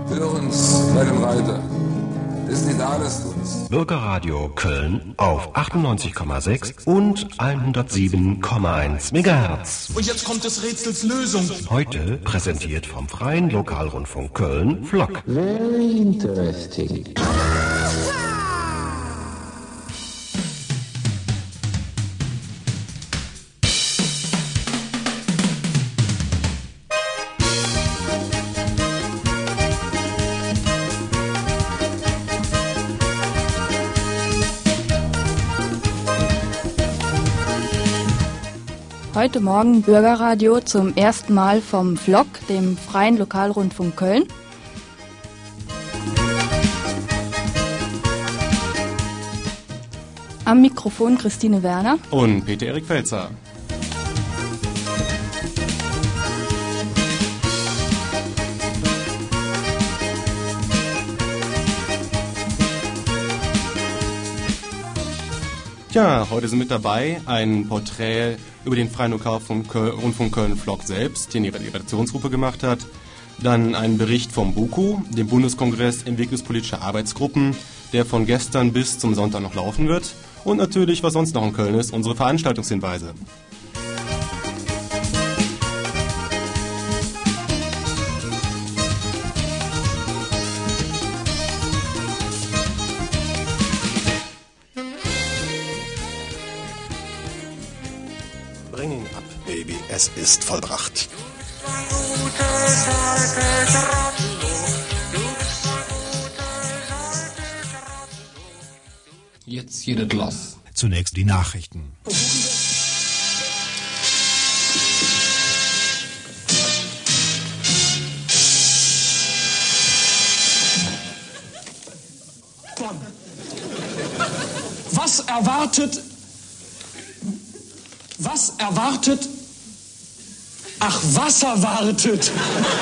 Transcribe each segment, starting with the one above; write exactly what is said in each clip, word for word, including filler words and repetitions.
Hörens meinen Reiter. Ist nicht alles uns. Bürgerradio Köln auf achtundneunzig Komma sechs und hundertsieben Komma eins Megahertz. Und jetzt kommt des Rätsels Lösung. Heute präsentiert vom Freien Lokalrundfunk Köln Flock. Very interesting. Heute Morgen Bürgerradio zum ersten Mal vom Flock, dem Freien Lokalrundfunk Köln. Am Mikrofon Christine Werner und Peter-Erik Felzer. Ja, heute sind mit dabei ein Porträt über den Freien Lokalrundfunk Köln, Köln Flock selbst, den die Redaktionsgruppe gemacht hat. Dann ein Bericht vom BUKO, dem Bundeskongress Entwicklungspolitischer Arbeitsgruppen, der von gestern bis zum Sonntag noch laufen wird. Und natürlich, was sonst noch in Köln ist, unsere Veranstaltungshinweise. Bring ihn ab, Baby, es ist vollbracht. Jetzt hier das Los. Zunächst die Nachrichten. Was erwartet... Was erwartet... Ach, Wasser wartet!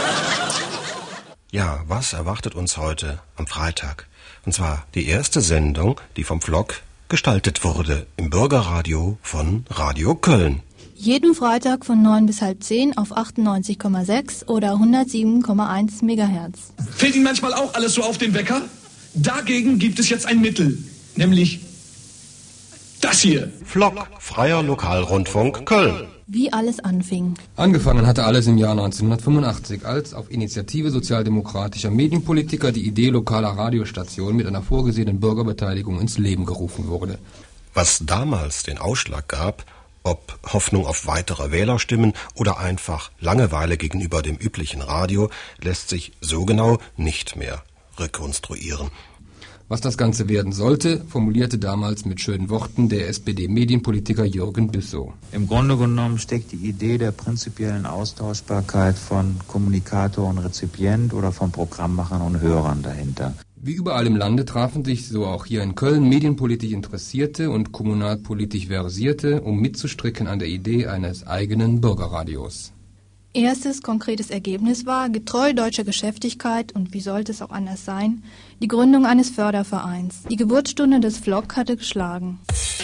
Ja, was erwartet uns heute am Freitag? Und zwar die erste Sendung, die vom Flock gestaltet wurde im Bürgerradio von Radio Köln. Jeden Freitag von neun bis halb zehn auf achtundneunzig Komma sechs oder hundertsieben Komma eins Megahertz. Fällt Ihnen manchmal auch alles so auf den Wecker? Dagegen gibt es jetzt ein Mittel, nämlich das hier. Flock, Freier Lokalrundfunk Köln. Wie alles anfing. Angefangen hatte alles im Jahr neunzehnhundertfünfundachtzig, als auf Initiative sozialdemokratischer Medienpolitiker die Idee lokaler Radiostationen mit einer vorgesehenen Bürgerbeteiligung ins Leben gerufen wurde. Was damals den Ausschlag gab, ob Hoffnung auf weitere Wählerstimmen oder einfach Langeweile gegenüber dem üblichen Radio, lässt sich so genau nicht mehr rekonstruieren. Was das Ganze werden sollte, formulierte damals mit schönen Worten der S P D-Medienpolitiker Jürgen Büssow. Im Grunde genommen steckt die Idee der prinzipiellen Austauschbarkeit von Kommunikator und Rezipient oder von Programmmachern und Hörern dahinter. Wie überall im Lande trafen sich, so auch hier in Köln, medienpolitisch Interessierte und kommunalpolitisch Versierte, um mitzustricken an der Idee eines eigenen Bürgerradios. Erstes konkretes Ergebnis war, getreu deutscher Geschäftigkeit und wie sollte es auch anders sein, die Gründung eines Fördervereins. Die Geburtsstunde des Flock hatte geschlagen.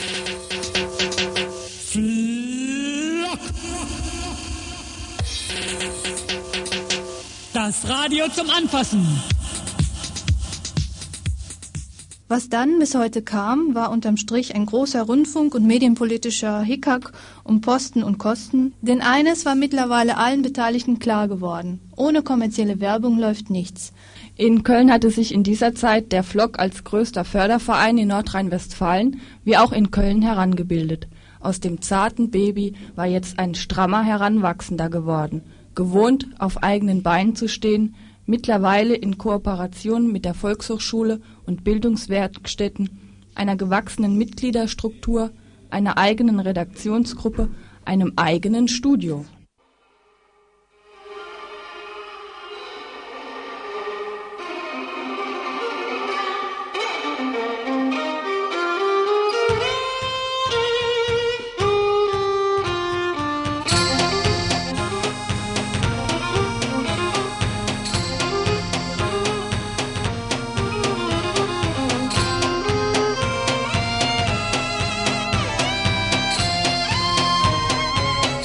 Flock! Das Radio zum Anfassen! Was dann bis heute kam, war unterm Strich ein großer Rundfunk- und medienpolitischer Hickhack um Posten und Kosten, denn eines war mittlerweile allen Beteiligten klar geworden: Ohne kommerzielle Werbung läuft nichts. In Köln hatte sich in dieser Zeit der Flock als größter Förderverein in Nordrhein-Westfalen wie auch in Köln herangebildet. Aus dem zarten Baby war jetzt ein strammer Heranwachsender geworden, gewohnt, auf eigenen Beinen zu stehen, mittlerweile in Kooperation mit der Volkshochschule und Bildungswerkstätten, einer gewachsenen Mitgliederstruktur, einer eigenen Redaktionsgruppe, einem eigenen Studio.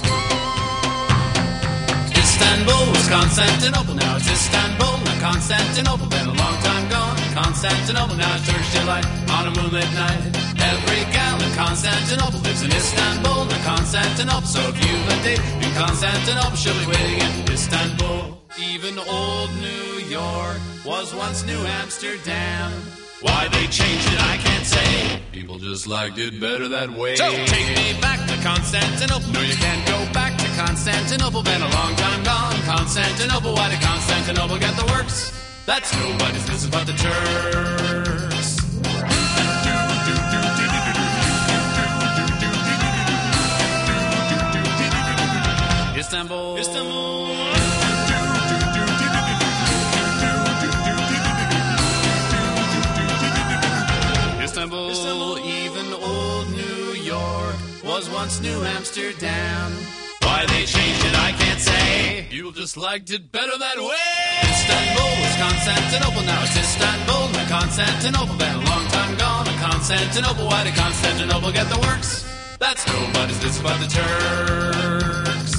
Constantinople, now it's Istanbul, now Constantinople. Constantinople, been a long time gone. Constantinople, now it turns to light on a moonlit night. Every gal in Constantinople lives in Istanbul, in Constantinople. So if you've a date in Constantinople, she'll be waiting in Istanbul. Even old New York was once New Amsterdam. Why they changed it, I can't say. People just liked it better that way. So take me back to Constantinople. No, you can't go back to Constantinople. Been a long time gone. Constantinople, why did Constantinople get the works? That's nobody's business but the Turks. Istanbul. Istanbul. Istanbul. Istanbul. Even old New York was once New Amsterdam. Why they changed it, I can't say. People just liked it better that way. Istanbul was Constantinople, now it's Istanbul. Now Constantinople, been a long time gone. Now Constantinople, why did Constantinople get the works? That's nobody's business but the Turks.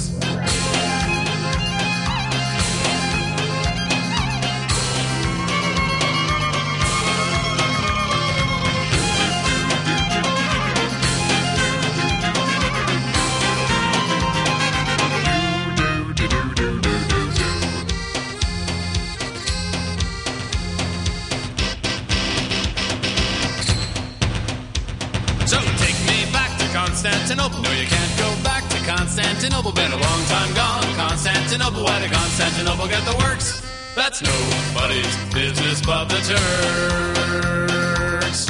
Constantinople. No, you can't go back to Constantinople. Been a long time gone. Constantinople. Why did Constantinople get the works? That's nobody's business but the Turks.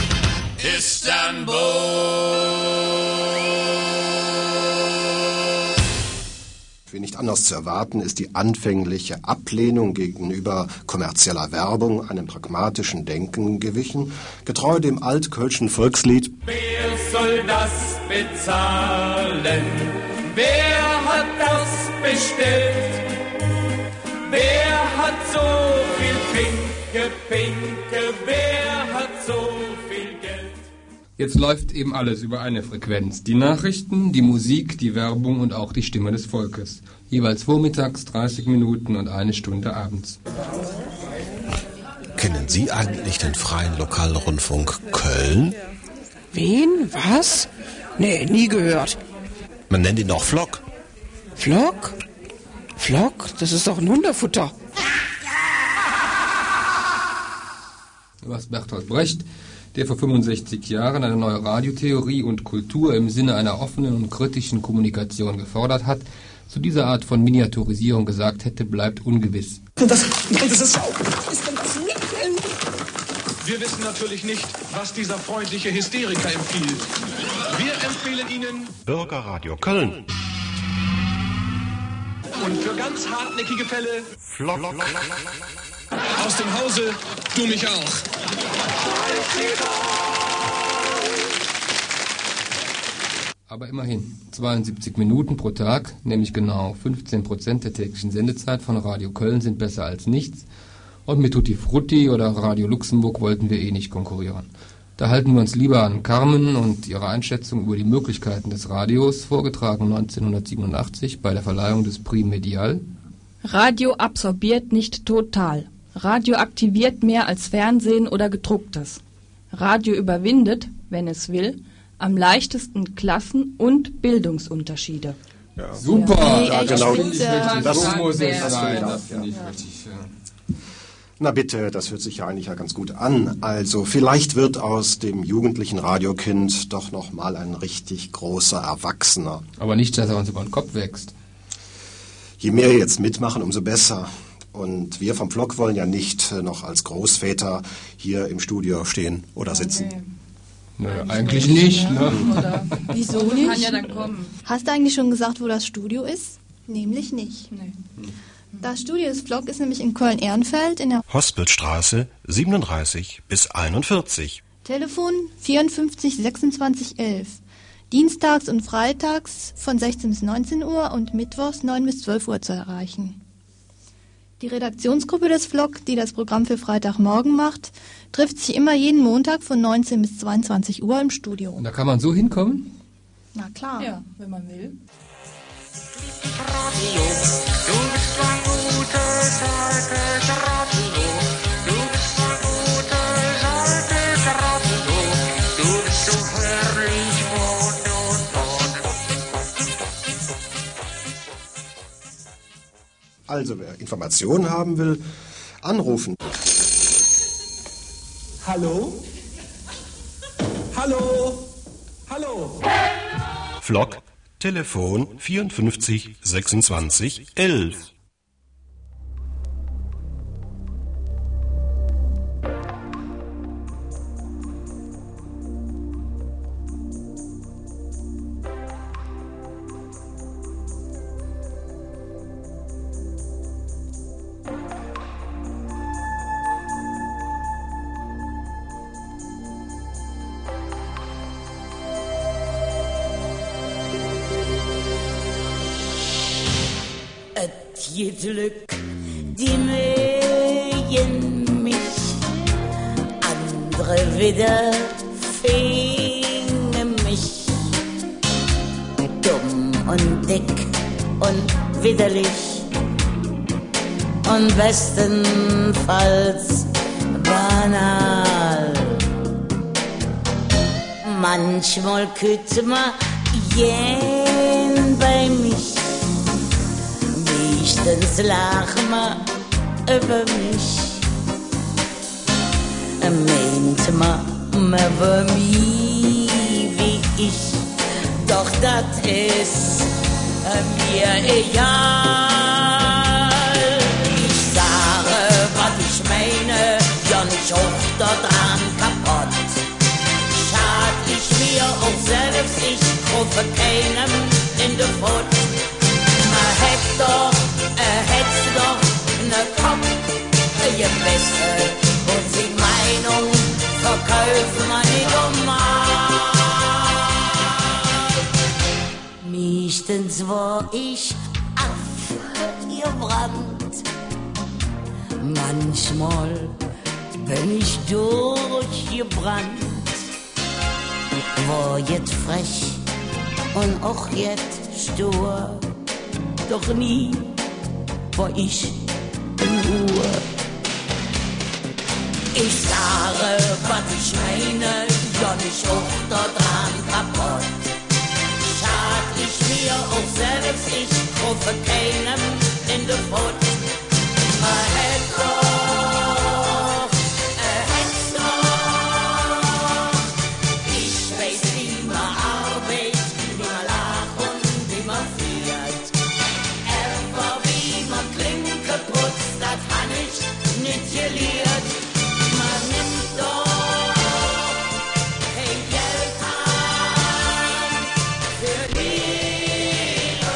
Istanbul. Wie nicht anders zu erwarten, ist die anfängliche Ablehnung gegenüber kommerzieller Werbung einem pragmatischen Denken gewichen, getreu dem altkölschen Volkslied. Wer soll das bezahlen? Wer hat das bestellt? Wer hat so viel Pinke, Pinke? Wer hat so viel Geld? Jetzt läuft eben alles über eine Frequenz. Die Nachrichten, die Musik, die Werbung und auch die Stimme des Volkes. Jeweils vormittags, dreißig Minuten und eine Stunde abends. Kennen Sie eigentlich den Freien Lokalrundfunk Köln? Wen? Was? Nee, nie gehört. Man nennt ihn auch Flock. Flock? Flock? Das ist doch ein Hundefutter. Was Bertolt Brecht, der vor fünfundsechzig Jahren eine neue Radiotheorie und Kultur im Sinne einer offenen und kritischen Kommunikation gefordert hat, zu dieser Art von Miniaturisierung gesagt hätte, bleibt ungewiss. Das, nein, das ist auch. Ist denn das Mittel? Wir wissen natürlich nicht, was dieser freundliche Hysteriker empfiehlt. Wir empfehlen Ihnen Bürgerradio Köln. Und für ganz hartnäckige Fälle Flock. Aus dem Hause, du mich auch. Aber immerhin, zweiundsiebzig Minuten pro Tag, nämlich genau fünfzehn Prozent der täglichen Sendezeit von Radio Köln sind besser als nichts. Und mit Tutti Frutti oder Radio Luxemburg wollten wir eh nicht konkurrieren. Da halten wir uns lieber an Carmen und ihre Einschätzung über die Möglichkeiten des Radios, vorgetragen neunzehnhundertsiebenundachtzig bei der Verleihung des Prix Medial. Radio absorbiert nicht total. Radio aktiviert mehr als Fernsehen oder gedrucktes. Radio überwindet, wenn es will, am leichtesten Klassen- und Bildungsunterschiede. Ja. Super! Ja, genau. das, Das, das muss es das sein. das Das finde ich ja. richtig. Ja. Na bitte, das hört sich ja eigentlich ja ganz gut an. Also vielleicht wird aus dem jugendlichen Radiokind doch noch mal ein richtig großer Erwachsener. Aber nicht, dass er uns über den Kopf wächst. Je mehr jetzt mitmachen, umso besser. Und wir vom Flock wollen ja nicht noch als Großväter hier im Studio stehen oder sitzen. Okay. Nö, eigentlich nicht. Ne? Oder Wieso kann nicht? ja dann kommen. Hast du eigentlich schon gesagt, wo das Studio ist? Nämlich nicht. Nee. Das Studio des Flock ist nämlich in Köln-Ehrenfeld in der Hospitstraße siebenunddreißig bis einundvierzig. Telefon vierundfünfzig sechsundzwanzig elf. Dienstags und freitags von sechzehn bis neunzehn Uhr und mittwochs neun bis zwölf Uhr zu erreichen. Die Redaktionsgruppe des Flock, die das Programm für Freitagmorgen macht, trifft sich immer jeden Montag von neunzehn bis zweiundzwanzig Uhr im Studio. Und da kann man so hinkommen? Na klar. Ja, wenn man will. Radio, du bist ein gutes altes Radio. Also, wer Informationen haben will, anrufen. Hallo? Hallo? Hallo? Flock, Telefon vierundfünfzig sechsundzwanzig elf. Glück, die mögen mich, andere wieder fingen mich. Dumm und dick und widerlich und bestenfalls banal. Manchmal könnte man gehen bei mich, meistens lachen wir über mich. Meint man, man war nie wie ich, doch das ist mir egal. Ich sage, was ich meine, ja nicht auch daran kaputt. Schad ich mir auch selbst, ich rufe keinem in der Furt. Man hätt doch, er hätt's doch ne Kopf, ihr Beste, und die Meinung verkaufen man nicht um. Meistens war ich abgebrannt, manchmal bin ich durchgebrannt, war jetzt frech und auch jetzt stur, doch nie war ich in Ruhe. Ich sage, was ich meine, ja nicht auch daran kaputt. Schad ich mir auch selbst, ich rufe keinem in der Furt. Er hätt doch, er hätt doch. Ich weiß, wie man arbeitet, wie man lacht und wie man fährt. Er war wie man Klinke putzt, das han ich nicht gelehrt. Man nimmt doch kein Geld an für Liebe.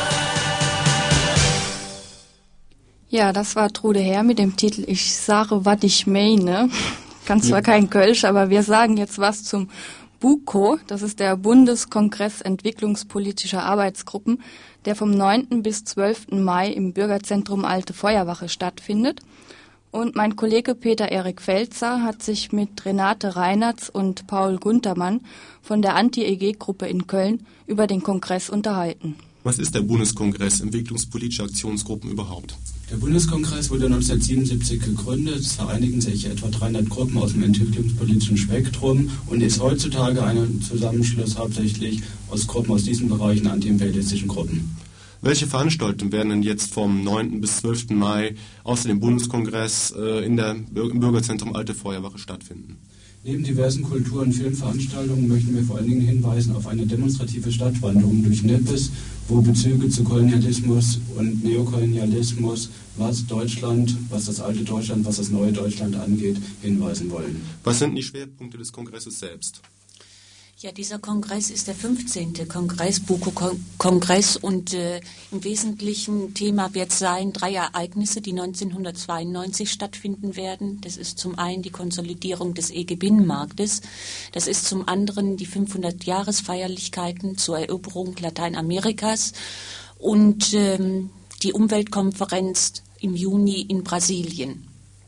Ja, das war Trude Herr mit dem Titel Ich sage, was ich meine. Kann zwar kein Kölsch, aber wir sagen jetzt was zum BUKO. Das ist der Bundeskongress entwicklungspolitischer Arbeitsgruppen, der vom neunten bis zwölften Mai im Bürgerzentrum Alte Feuerwache stattfindet. Und mein Kollege Peter-Erik Felzer hat sich mit Renate Reinertz und Paul Guntermann von der Anti-E G-Gruppe in Köln über den Kongress unterhalten. Was ist der Bundeskongress entwicklungspolitischer Aktionsgruppen überhaupt? Der Bundeskongress wurde neunzehnhundertsiebenundsiebzig gegründet. Es vereinigen sich etwa dreihundert Gruppen aus dem entwicklungspolitischen Spektrum und ist heutzutage ein Zusammenschluss hauptsächlich aus Gruppen aus diesen Bereichen, antiimperialistischen Gruppen. Welche Veranstaltungen werden denn jetzt vom neunten bis zwölften Mai außer dem Bundeskongress äh, in der, im Bürgerzentrum Alte Feuerwache stattfinden? Neben diversen Kultur- und Filmveranstaltungen möchten wir vor allen Dingen hinweisen auf eine demonstrative Stadtwanderung durch Nippes, wo Bezüge zu Kolonialismus und Neokolonialismus, was Deutschland, was das alte Deutschland, was das neue Deutschland angeht, hinweisen wollen. Was sind die Schwerpunkte des Kongresses selbst? Ja, dieser Kongress ist der fünfzehnte Kongress, BUKO-Kongress, und äh, im Wesentlichen Thema wird sein drei Ereignisse, die neunzehnhundertzweiundneunzig stattfinden werden. Das ist zum einen die Konsolidierung des E G-Binnenmarktes, das ist zum anderen die fünfhundert-Jahresfeierlichkeiten zur Eroberung Lateinamerikas und ähm, die Umweltkonferenz im Juni in Brasilien.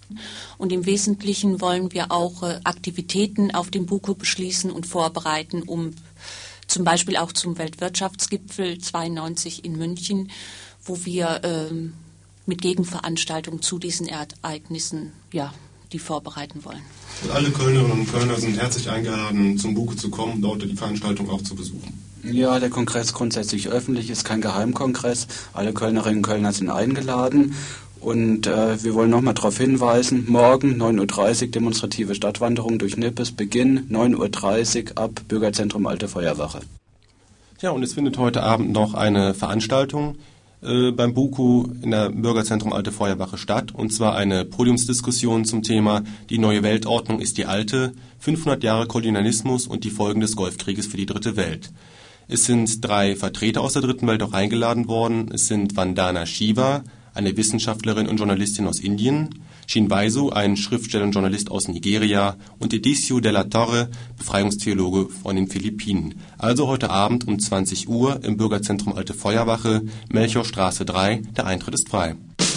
Und im Wesentlichen wollen wir auch äh, Aktivitäten auf dem BUKO beschließen und vorbereiten, um zum Beispiel auch zum Weltwirtschaftsgipfel zweiundneunzig in München, wo wir ähm, mit Gegenveranstaltungen zu diesen Ereignissen ja, die vorbereiten wollen. Und alle Kölnerinnen und Kölner sind herzlich eingeladen, zum BUKO zu kommen, dort die Veranstaltung auch zu besuchen. Ja, der Kongress grundsätzlich öffentlich, ist kein Geheimkongress. Alle Kölnerinnen und Kölner sind eingeladen. Und äh, wir wollen nochmal darauf hinweisen, morgen neun Uhr dreißig demonstrative Stadtwanderung durch Nippes, Beginn neun Uhr dreißig ab Bürgerzentrum Alte Feuerwache. Ja, und es findet heute Abend noch eine Veranstaltung äh, beim BUKO in der Bürgerzentrum Alte Feuerwache statt, und zwar eine Podiumsdiskussion zum Thema Die neue Weltordnung ist die alte, fünfhundert Jahre Kolonialismus und die Folgen des Golfkrieges für die dritte Welt. Es sind drei Vertreter aus der dritten Welt auch eingeladen worden. Es sind Vandana Shiva, eine Wissenschaftlerin und Journalistin aus Indien, Shinweisu, ein Schriftsteller und Journalist aus Nigeria, und Edicio de la Torre, Befreiungstheologe von den Philippinen. Also heute Abend um zwanzig Uhr im Bürgerzentrum Alte Feuerwache, Melchiorstraße drei, der Eintritt ist frei.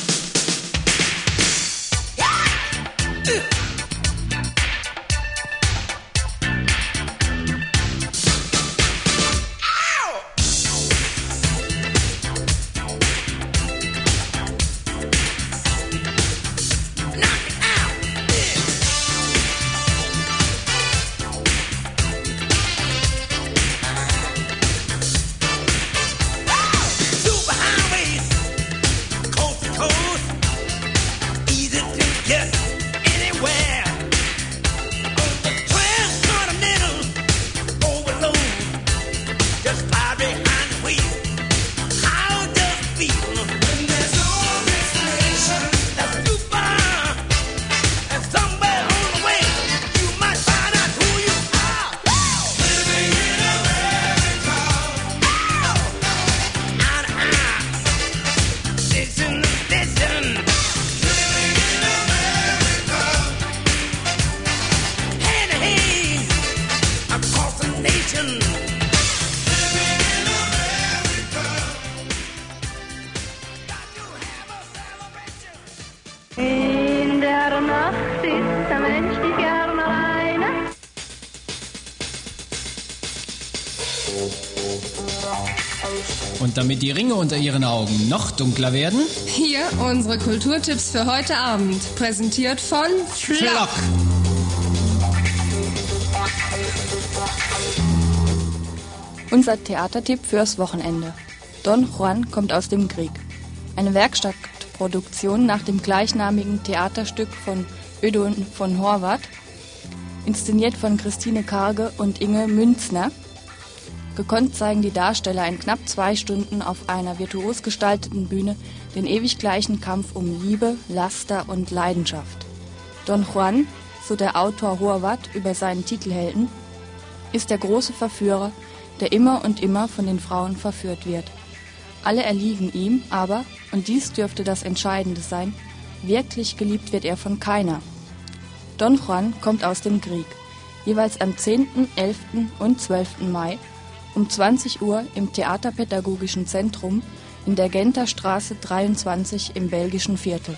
In der Nacht ist der Mensch die gern alleine. Und damit die Ringe unter Ihren Augen noch dunkler werden, hier unsere Kulturtipps für heute Abend, präsentiert von Flock. Unser Theatertipp fürs Wochenende. Don Juan kommt aus dem Krieg. Eine Werkstattproduktion nach dem gleichnamigen Theaterstück von Ödon von Horvath, inszeniert von Christine Karge und Inge Münzner. Gekonnt zeigen die Darsteller in knapp zwei Stunden auf einer virtuos gestalteten Bühne den ewig gleichen Kampf um Liebe, Laster und Leidenschaft. Don Juan, so der Autor Horvath über seinen Titelhelden, ist der große Verführer, der immer und immer von den Frauen verführt wird. Alle erliegen ihm, aber, und dies dürfte das Entscheidende sein, wirklich geliebt wird er von keiner. Don Juan kommt aus dem Krieg, jeweils am zehnten, elften und zwölften Mai um zwanzig Uhr im Theaterpädagogischen Zentrum in der Genter Straße dreiundzwanzig im belgischen Viertel.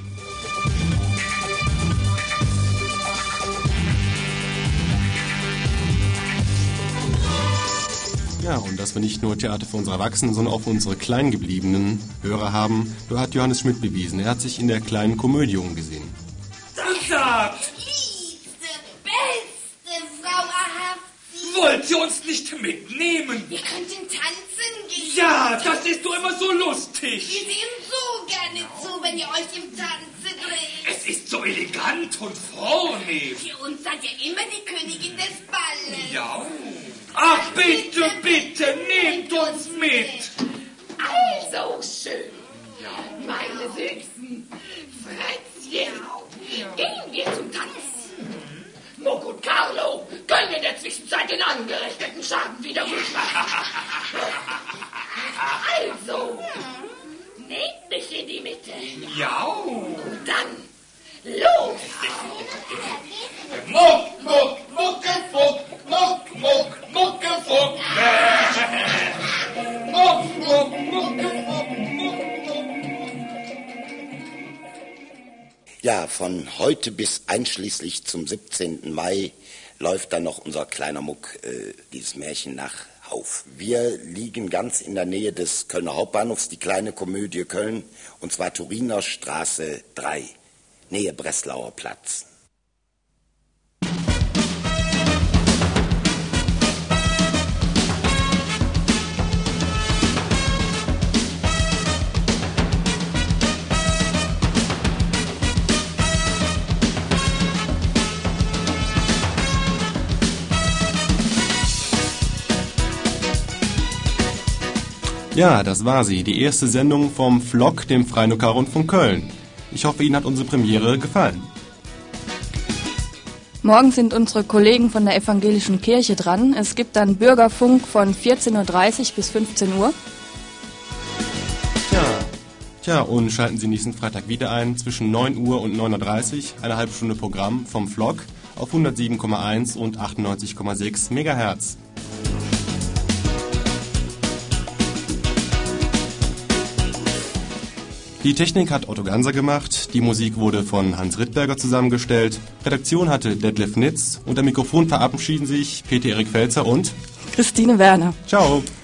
Ja, und dass wir nicht nur Theater für unsere Erwachsenen, sondern auch für unsere kleingebliebenen Hörer haben, da hat Johannes Schmidt bewiesen. Er hat sich in der kleinen Komödie umgesehen. Danke! Liebste, beste Frau Ahavzi. Wollt ihr uns nicht mitnehmen? Wir könnten tanzen gehen. Ja, das ist doch immer so lustig. Wir sehen so gerne zu, wenn ihr euch im Tanze dreht. Es ist so elegant und vornehm. Für uns seid ihr immer die Königin des Balles. Ja. Ach, bitte, bitte, nehmt uns mit. Also schön. Ja. Meine Süßen, Frätzchen, gehen wir zum Tanz. Muck und Carlo können in der Zwischenzeit den angerechneten Schaden wieder gut machen. Also, nehmt mich in die Mitte. Ja. Und dann, los. Muck, muck, muckefuck, muck, muck, muckefuck. Muck, muck, muckefuck, muck, Ja, von heute bis einschließlich zum siebzehnten Mai läuft dann noch unser kleiner Muck, äh, dieses Märchen nach Hauf. Wir liegen ganz in der Nähe des Kölner Hauptbahnhofs, die kleine Komödie Köln, und zwar Turiner Straße drei, Nähe Breslauer Platz. Ja, das war sie, die erste Sendung vom Flock, dem Freien Lokalrundfunk Köln. Ich hoffe, Ihnen hat unsere Premiere gefallen. Morgen sind unsere Kollegen von der Evangelischen Kirche dran. Es gibt dann Bürgerfunk von vierzehn Uhr dreißig bis fünfzehn Uhr. Tja, tja, und schalten Sie nächsten Freitag wieder ein, zwischen neun Uhr und neun Uhr dreißig, eine halbe Stunde Programm vom Flock auf hundertsieben Komma eins und achtundneunzig Komma sechs Megahertz. Die Technik hat Otto Ganser gemacht, die Musik wurde von Hans Rittberger zusammengestellt, Redaktion hatte Detlef Nitz und am Mikrofon verabschieden sich Peter Erik Felzer und Christine Werner. Ciao.